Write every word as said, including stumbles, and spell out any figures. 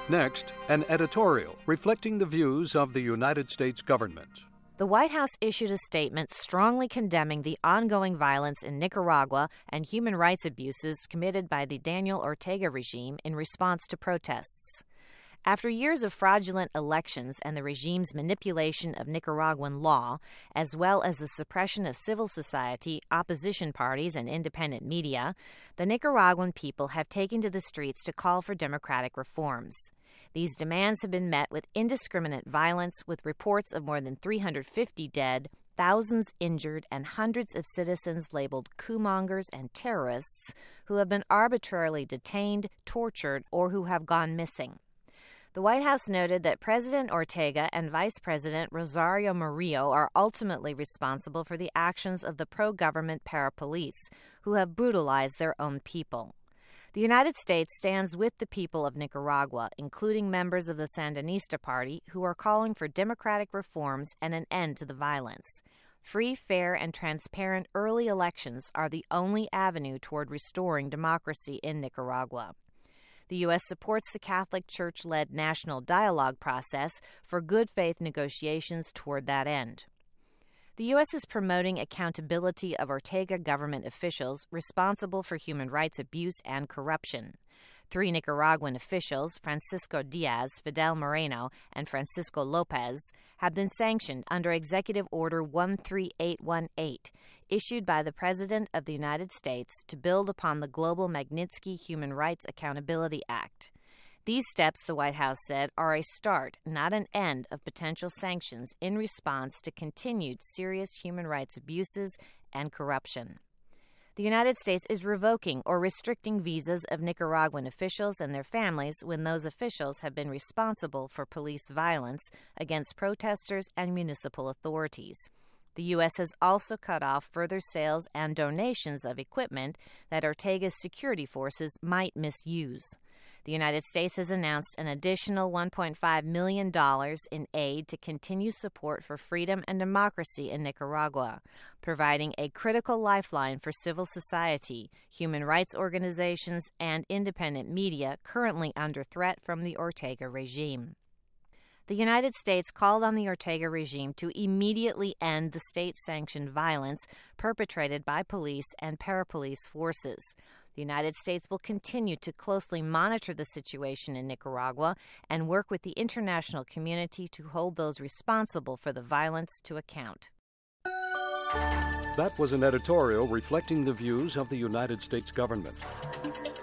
Next, an editorial reflecting the views of the United States government. The White House issued a statement strongly condemning the ongoing violence in Nicaragua and human rights abuses committed by the Daniel Ortega regime in response to protests. After years of fraudulent elections and the regime's manipulation of Nicaraguan law, as well as the suppression of civil society, opposition parties, and independent media, the Nicaraguan people have taken to the streets to call for democratic reforms. These demands have been met with indiscriminate violence, with reports of more than three hundred fifty dead, thousands injured, and hundreds of citizens labeled coup-mongers and terrorists who have been arbitrarily detained, tortured, or who have gone missing. The White House noted that President Ortega and Vice President Rosario Murillo are ultimately responsible for the actions of the pro-government parapolice, who have brutalized their own people. The United States stands with the people of Nicaragua, including members of the Sandinista Party, who are calling for democratic reforms and an end to the violence. Free, fair, and transparent early elections are the only avenue toward restoring democracy in Nicaragua. The U S supports the Catholic Church-led national dialogue process for good faith negotiations toward that end. The U S is promoting accountability of Ortega government officials responsible for human rights abuse and corruption. Three Nicaraguan officials, Francisco Diaz, Fidel Moreno, and Francisco Lopez, have been sanctioned under Executive Order one three eight one eight, issued by the President of the United States to build upon the Global Magnitsky Human Rights Accountability Act. These steps, the White House said, are a start, not an end, of potential sanctions in response to continued serious human rights abuses and corruption. The United States is revoking or restricting visas of Nicaraguan officials and their families when those officials have been responsible for police violence against protesters and municipal authorities. The U S has also cut off further sales and donations of equipment that Ortega's security forces might misuse. The United States has announced an additional one point five million dollars in aid to continue support for freedom and democracy in Nicaragua, providing a critical lifeline for civil society, human rights organizations, and independent media currently under threat from the Ortega regime. The United States called on the Ortega regime to immediately end the state-sanctioned violence perpetrated by police and parapolice forces. The United States will continue to closely monitor the situation in Nicaragua and work with the international community to hold those responsible for the violence to account. That was an editorial reflecting the views of the United States government.